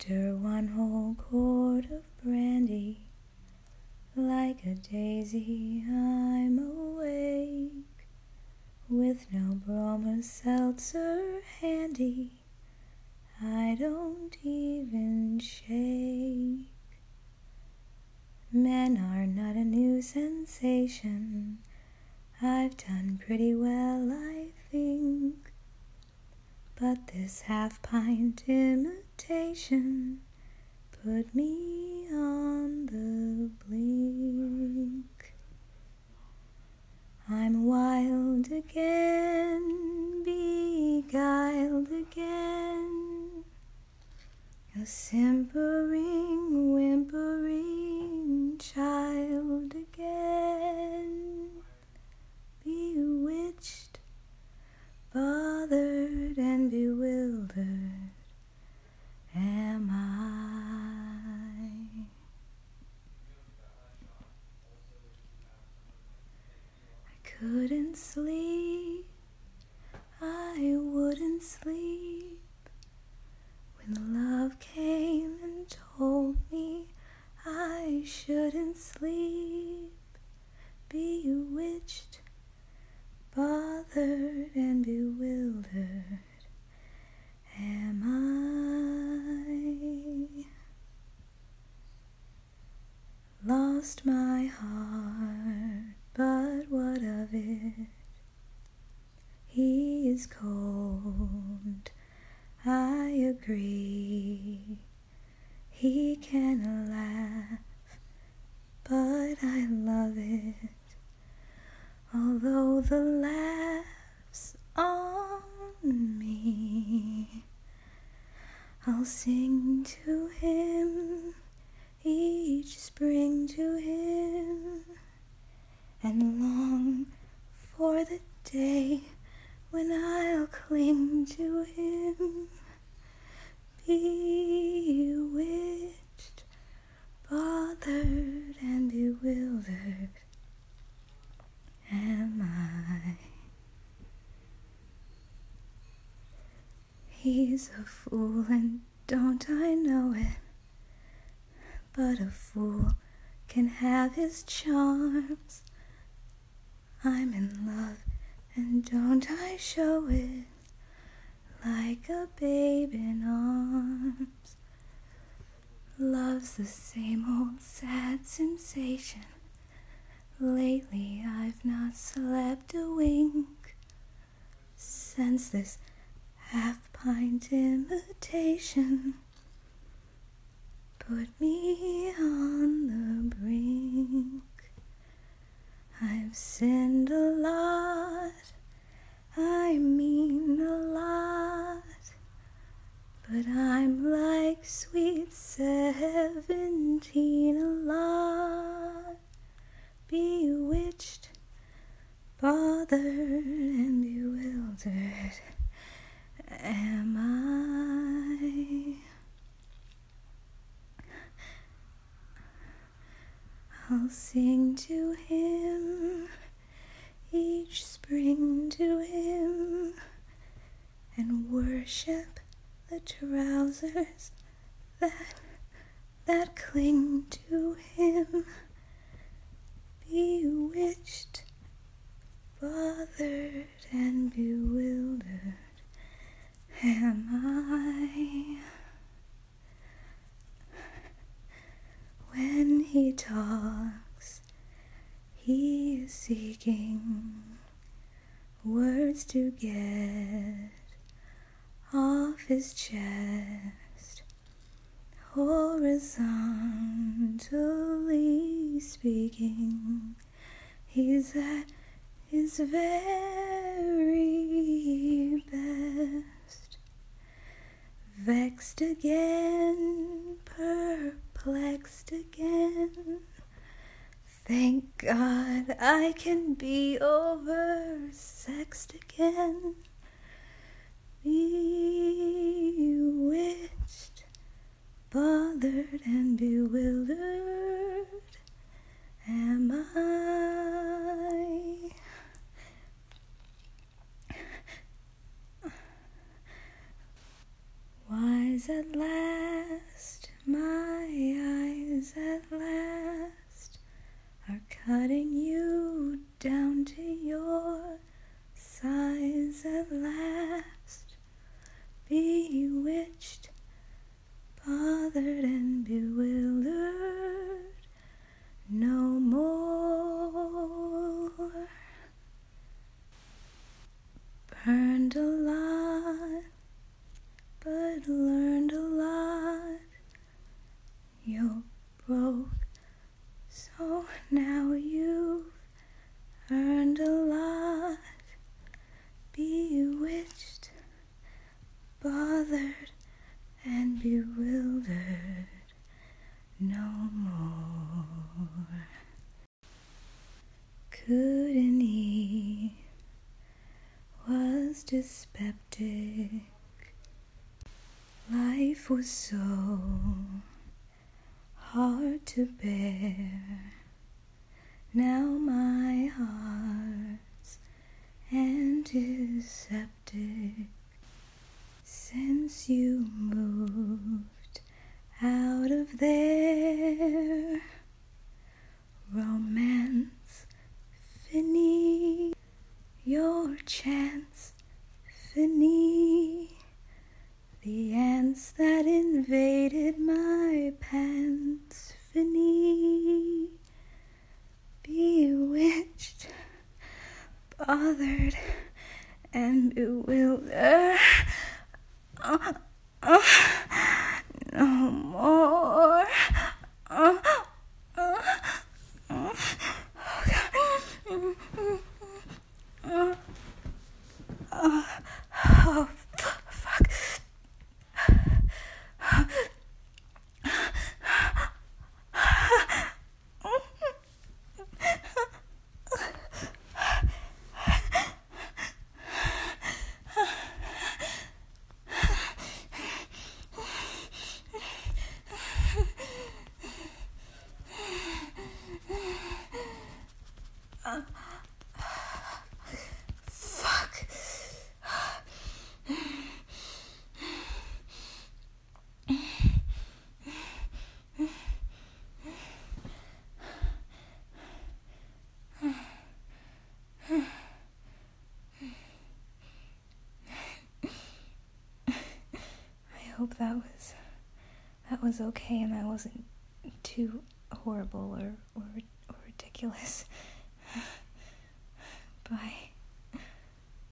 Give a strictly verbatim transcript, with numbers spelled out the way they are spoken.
After one whole quart of brandy, like a daisy I'm awake, with no Bromo seltzer handy, I don't even shake. Men are not a new sensation, I've done pretty well, I think, but this half-pint imitation put me on the blink. I'm wild again, beguiled again, a simpering, whimpering child again, bewitched, bothered and bewildered am I. I couldn't sleep, I wouldn't sleep, when love came and told me I shouldn't sleep, bewitched, bothered and bewildered am I. Lost my heart, but what of it? He is cold, I agree. He can laugh, but I love it. Although the laugh's on me, I'll sing to him, each spring to him, and long for the day when I'll cling to him, bewitched, bothered and bewildered am I. He's a fool and don't I know it, but a fool can have his charms. I'm in love and don't I show it, like a babe in arms. Love's the same old sad sensation. Lately I've not slept a wink since this half-pint imitation put me on the brink. I've sinned a lot, I mean a lot, but I'm like sweet seventeen a lot, bewitched, bothered and bewildered am I. I'll sing to him, each spring to him, and worship the trousers that, that cling to him, bewitched, bothered and bewildered am I. When he talks, he is seeking words to get off his chest, horizontally speaking. He's at his very best, vexed again, perplexed again. Thank God I can be oversexed again, bewitched, bothered and bewildered am I. Wise at last cutting you down to your size at last, bewitched, bothered and bewildered, no more. Burned a lot, but learned a lot. You're broke, so now you've earned a lot. Bewitched, bothered and bewildered, no more. Couldn't eat, was dyspeptic. Life was so hard to bear. Now my heart's antiseptic. Since you moved out of there, romance fini, your chance fini. The ants that invaded my pants fini. Bewitched, bothered and bewildered, uh, uh, no more. Uh, uh, uh, uh, uh, oh, fuck. Uh, fuck. I hope that was that was okay and I wasn't too horrible or or, or ridiculous. Bye.